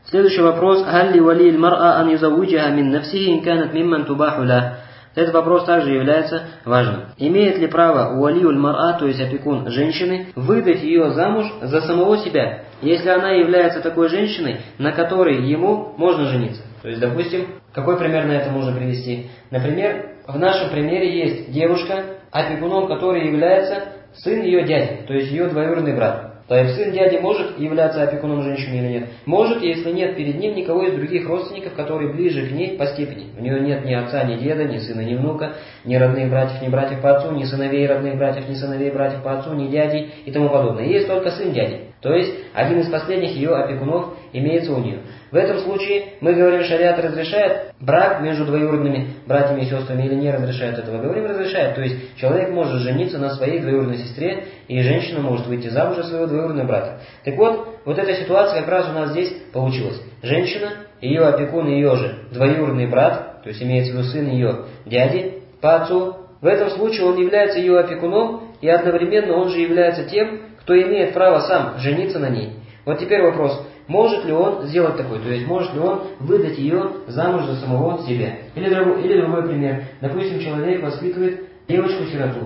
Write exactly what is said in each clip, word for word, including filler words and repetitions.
Следующий вопрос. «Халли вали аль-мар'a ан юзаввиджаха мин нафсихи ин канат мимман тубаху ла». Этот вопрос также является важным. Имеет ли право валиуль мар'а, то есть опекун женщины, выдать ее замуж за самого себя, если она является такой женщиной, на которой ему можно жениться? То есть, допустим, какой пример на это можно привести? Например, в нашем примере есть девушка, опекуном которой является сын ее дяди, то есть ее двоюродный брат. То есть сын дяди может являться опекуном женщины или нет? Может, если нет перед ним никого из других родственников, которые ближе к ней по степени. У нее нет ни отца, ни деда, ни сына, ни внука, ни родных братьев, ни братьев по отцу, ни сыновей родных братьев, ни сыновей братьев по отцу, ни дядей и тому подобное. Есть только сын дяди. То есть один из последних ее опекунов имеется у нее. В этом случае мы говорим, шариат разрешает брак между двоюродными братьями и сестрами или не разрешает этого? Говорим, разрешает. То есть человек может жениться на своей двоюродной сестре, и женщина может выйти замуж за своего двоюродного брата. Так вот, вот эта ситуация как раз у нас здесь получилась. Женщина, ее опекун, ее же двоюродный брат, то есть имеется в виду сын ее дяди по отцу. В этом случае он является ее опекуном, и одновременно он же является тем, кто имеет право сам жениться на ней. Вот теперь вопрос, может ли он сделать такой, то есть может ли он выдать ее замуж за самого себя. Или другой, или другой пример. Допустим, человек воспитывает девочку-сироту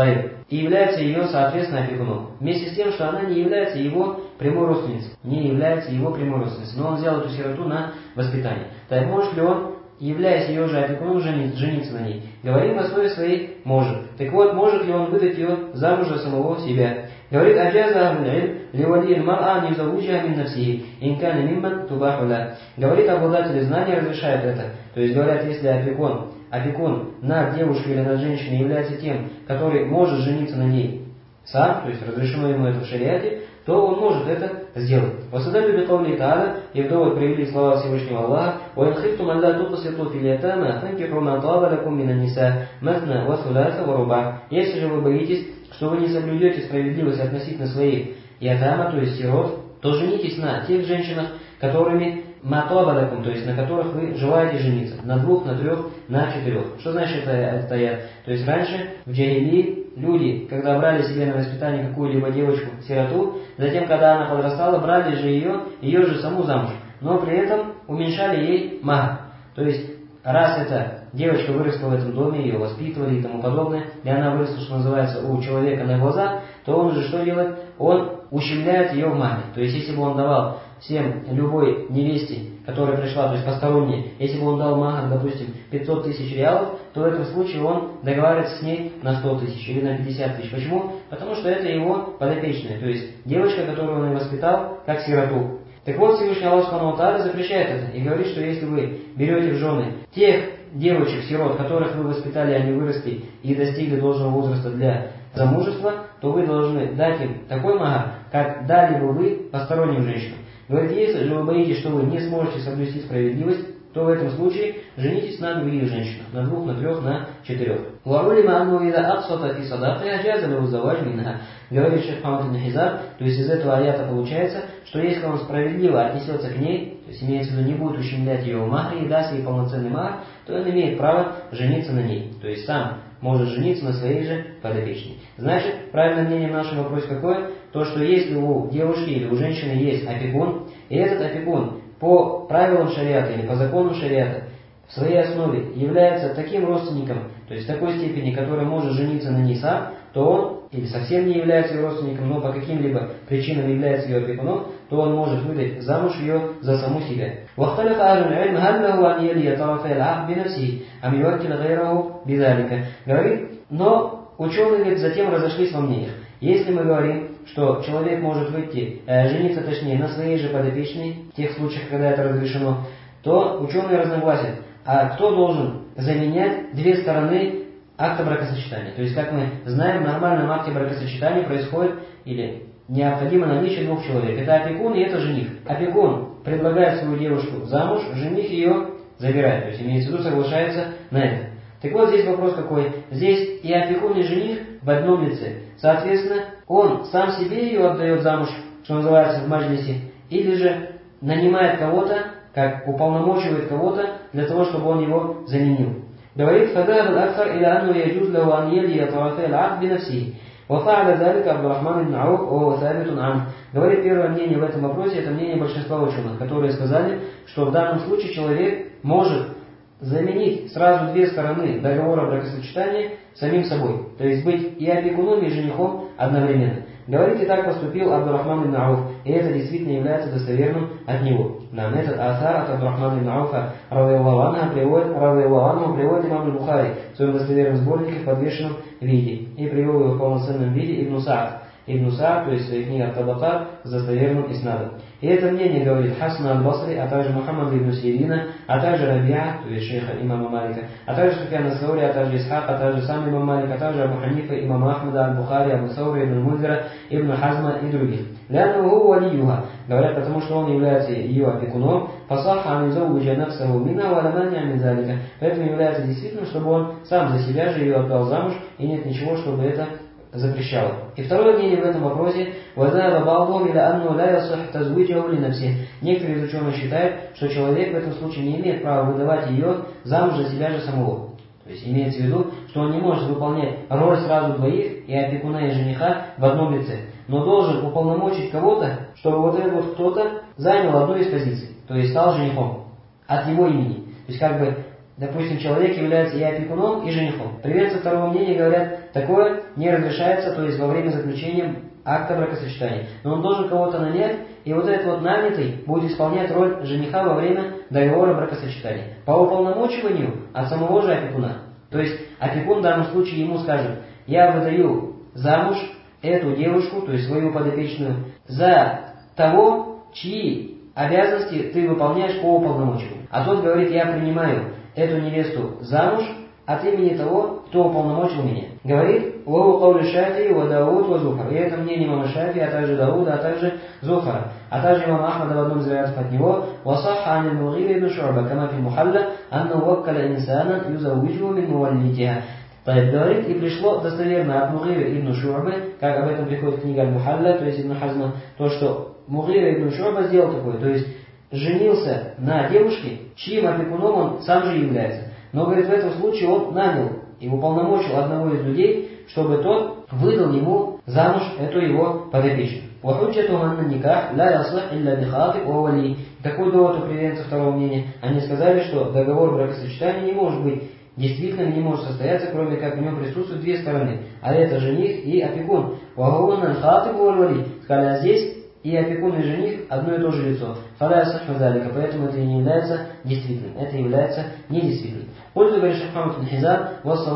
и является ее, соответственно, опекуном. Вместе с тем, что она не является его прямой родственницей. Не является его прямой родственницей. Но он взял эту сироту на воспитание. Так может ли он, являясь ее же опекуном, жениться на ней? Говорим на основе своей может. Так вот, может ли он выдать ее замуж за самого себя? Говорит, аджаза ахль ливали аль-мар'а ан юзаввиджаха мин нафсихи ин кана мимман тубаху ла. Говорит, обладатели знания разрешают это. То есть говорят, если опекун, опекун над девушкой или над женщиной является тем, который может жениться на ней сам, то есть разрешено ему это в шариате, то он может это сделать. Васадалю бикаули та'аля, и в довод привели слова Всевышнего Аллаха: «Ва ин хифтум ан ла туқситу фил ятама, фанкиху ма таба лакум минан ниса, матна ва суласа ва руба». Если же вы боитесь, что вы не соблюдете справедливость относительно своих ятама, то есть сирот, то женитесь на тех женщинах, которыми матуабалакум, то есть на которых вы желаете жениться. На двух, на трех, на четырех. Что значит это, это аят? То есть раньше в джахилии люди, когда брали себе на воспитание какую-либо девочку-сироту, затем, когда она подрастала, брали же ее, ее же саму замуж. Но при этом уменьшали ей махр. То есть раз эта девочка выросла в этом доме, ее воспитывали и тому подобное, и она выросла, что называется, у человека на глазах, то он же что делает? Он ущемляет ее в махре. То есть если бы он давал всем любой невесте, которая пришла, то есть посторонняя, если бы он дал махр, допустим, пятьсот тысяч реалов, то в этом случае он договаривается с ней на сто тысяч или на пятьдесят тысяч. Почему? Потому что это его подопечная, то есть девочка, которую он и воспитал, как сироту. Так вот, Всевышний Аллах Субхану ва Тааля запрещает это и говорит, что если вы берете в жены тех девочек-сирот, которых вы воспитали, они выросли и достигли должного возраста для замужества, то вы должны дать им такой махр, как дали бы вы посторонним женщинам. Говорит, если же вы боитесь, что вы не сможете соблюсти справедливость, то в этом случае женитесь на других женщинах, на двух, на трех, на четырех. Говорит шейх Мухаммад ибн Хизам, то есть из этого аята получается, что если он справедливо отнесется к ней, то есть имеется в виду, не будет ущемлять ее в махре и даст ей полноценный махр, то он имеет право жениться на ней. То есть сам может жениться на своей же подопечной. Значит, правильное мнение в нашем вопросе какое? То, что если у девушки или у женщины есть опекун, и этот опекун по правилам шариата или по законам шариата в своей основе является таким родственником, то есть в такой степени, который может жениться на ней сам, то он, или совсем не является ее родственником, но по каким-либо причинам является ее опекуном, то он может выдать замуж ее за саму себя. Говорит, но ученые говорит, затем разошлись во мнениях. Если мы говорим, что человек может выйти, э, жениться точнее на своей же подопечной, в тех случаях, когда это разрешено, то ученые разногласят, а кто должен заменять две стороны акта бракосочетания. То есть, как мы знаем, в нормальном акте бракосочетания происходит или необходимо наличие двух человек. Это опекун и это жених. Опекун предлагает свою девушку замуж, жених ее забирает. То есть, имеется в виду, соглашается на это. Так вот, здесь вопрос какой. Здесь и опекун, и жених в одном лице. Соответственно, он сам себе ее отдает замуж, что называется, в маджлисе, или же нанимает кого-то, как уполномочивает кого-то, для того, чтобы он его заменил. Говорит, وفعل ذلك عبد الرحمن بن Ауф وهو ثابت عنه. Говорит, первое мнение в этом вопросе, это мнение большинства ученых, которые сказали, что в данном случае человек может заменить сразу две стороны договора бракосочетания самим собой. То есть быть и опекуном, и женихом одновременно. Говорит, и так поступил Абдуррахман ибн Ауф, и это действительно является достоверным от него. Нам этот асар от Абдуррахмана ибн Ауфа радиаллаху анху приводит, радиаллаху анху приводит имам аль-Бухари в своем достоверном сборнике в подвешенном виде. И привел его в полноценном виде Ибн Саад. Ибн Саад, то есть в своей книге Ат-Табакат, с достоверным иснадом. И это мнение говорит Хасан аль-Басри, а также Мухаммад ибн Сирина, а также Рабиа, то есть шейха имама Малика, а также Суфьян ас-Саури, а также Исхак, а также сам имам Малик, а также Абу Ханифа, имам Ахмада, аль-Бухари, Абу Саури, ибн Мунзира, ибн Хазма и других. Лянуху валиюха, говорят, потому что он является ее опекуном, фасаха анизауджа нафсаху мина валамани амизалика, поэтому является действительным, чтобы он сам за себя же ее отдал замуж, и нет ничего, чтобы это запрещало. И второе мнение в этом вопросе, некоторые из ученых считают, что человек в этом случае не имеет права выдавать ее замуж за себя же самого. То есть имеется в виду, что он не может выполнять роль сразу двоих, и опекуна, и жениха в одном лице, но должен уполномочить кого-то, чтобы вот этот вот кто-то занял одну из позиций, то есть стал женихом от его имени. То есть как бы, допустим, человек является и опекуном, и женихом. Приверженцы второго мнения говорят, такое не разрешается, то есть во время заключения акта бракосочетания. Но он должен кого-то нанять, и вот этот вот нанятый будет исполнять роль жениха во время договора бракосочетания. По уполномочиванию от самого же опекуна. То есть опекун в данном случае ему скажет, я выдаю замуж эту девушку, то есть свою подопечную, за того, чьи обязанности ты выполняешь по уполномочиванию. А тот говорит, я принимаю эту невесту замуж от имени того, кто уполномочил меня. Говорит, «Вау каули Шафии, ва Дауд, ва Зуфар». И это мнение имама Шафии, а также Дауда, а также Зуфара. А также имама Ахмада в одном из вариантов от него, «Ва сахха ан аль-Мугири ибн Шу'ба, кама фи мухалла, анна ваккаля инсана юзаввиджу мин муваллитиха». Говорит, и пришло достоверно от Мугиры ибн Шу'бы, как об этом приходит книга Аль-Мухалла, то есть Ибн Хазма, то, что Мугира ибн Шу'ба сделал такое, то есть женился на девушке, чьим опекуном он сам же является. Но, говорит, в этом случае он нанял и уполномочил одного из людей, чтобы тот выдал ему замуж эту его подопечную. Такой довод у приверженцев второго мнения. Они сказали, что договор бракосочетания не может быть действительно не может состояться, кроме как в нем присутствуют две стороны, а это жених и опекун. Сказали, а здесь и опекун, и жених одно и то же лицо. Поэтому это не является действительным. Это является недействительным. Пользу говорит Шейх Мухаммад ибн Хизам,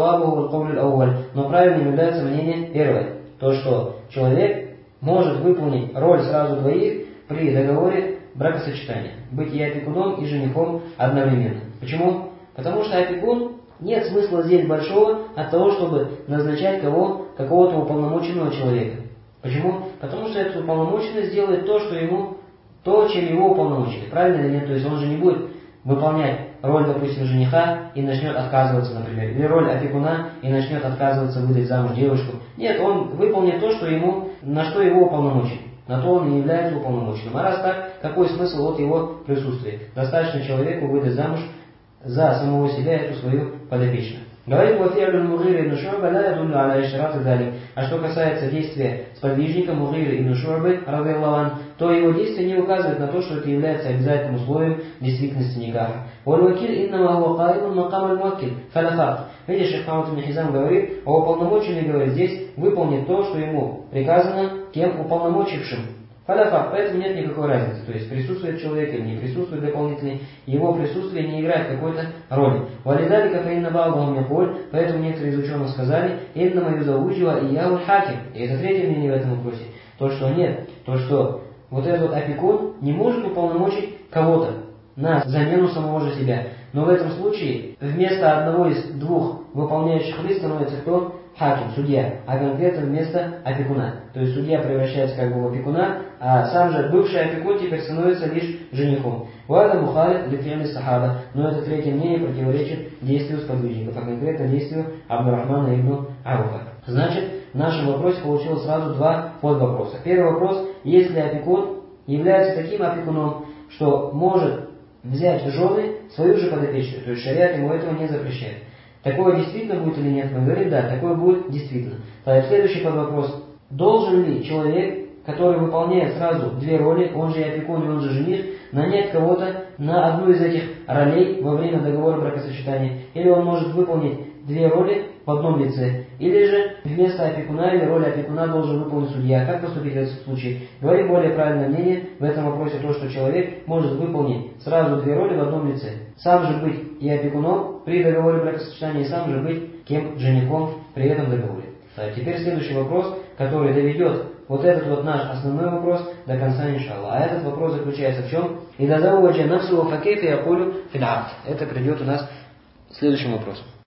но правильным является мнение первое. То, что человек может выполнить роль сразу двоих при договоре бракосочетания. Быть и опекуном, и женихом одновременно. Почему? Потому что опекун нет смысла здесь большого от того, чтобы назначать кого, какого-то уполномоченного человека. Почему? Потому что этот уполномоченный сделает то, что ему, то, чем его уполномочили. Правильно или нет? То есть он же не будет выполнять роль, допустим, жениха и начнет отказываться, например, или роль опекуна и начнет отказываться выдать замуж девушку. Нет, он выполнит то, что ему, на что его уполномочили. На то он и является уполномоченным. А раз так, какой смысл от его присутствия? Достаточно человеку выдать замуж за самого себя эту свою подопечную. Говорит, а что касается действия сподвижника Мугиры ибн Шу'бы, то его действие не указывает на то, что это является обязательным условием действительности никаха. Видишь, Шейх Мухаммад ибн Хизам говорит, а уполномоченный, говорит, здесь выполнит то, что ему приказано тем уполномочившим. Фаляфак, поэтому нет никакой разницы. То есть присутствует человек или не присутствует дополнительный, его присутствие не играет какой-то роли. Валидалика фаинна ба'дахум якуль, поэтому некоторые из ученых сказали, иннама юзаввиджуха ияху хаким. И это третье мнение в этом вопросе. То, что нет, то, что вот этот вот опекун не может уполномочить кого-то на замену самого же себя. Но в этом случае вместо одного из двух выполняющих лиц становится кто? Хаким, судья, а конкретно вместо опекуна. То есть судья превращается как бы в опекуна, а сам же бывший опекун теперь становится лишь женихом. Вада Бухари лифи'ли сахаба, но это третье мнение противоречит действию сподвижников, а конкретно действию Абдуррахмана ибн Ауфа. Значит, в нашем вопросе получилось сразу два подвопроса. Первый вопрос, если опекун является таким опекуном, что может взять в жены свою же подопечную, то есть шариат ему этого не запрещает. Такое действительно будет или нет? Мы говорим, да, такое будет действительно. Тогда следующий вопрос. Должен ли человек, который выполняет сразу две роли, он же и опекун, и он же жених, нанять кого-то на одну из этих ролей во время договора бракосочетания? Или он может выполнить две роли в одном лице? Или же вместо опекуна или роли опекуна должен выполнить судья? Как поступить в этом случае? Говорит более правильное мнение в этом вопросе то, что человек может выполнить сразу две роли в одном лице. Сам же быть и опекуном при договоре бракосочетания, и сам же быть кем? Женихом при этом договоре. Так, теперь следующий вопрос, который доведет вот этот вот наш основной вопрос до конца, иншаллах. А этот вопрос заключается в чем? «Ида завуджа нафсу факейфа якулю фил акд». Это придет у нас в следующем вопросе.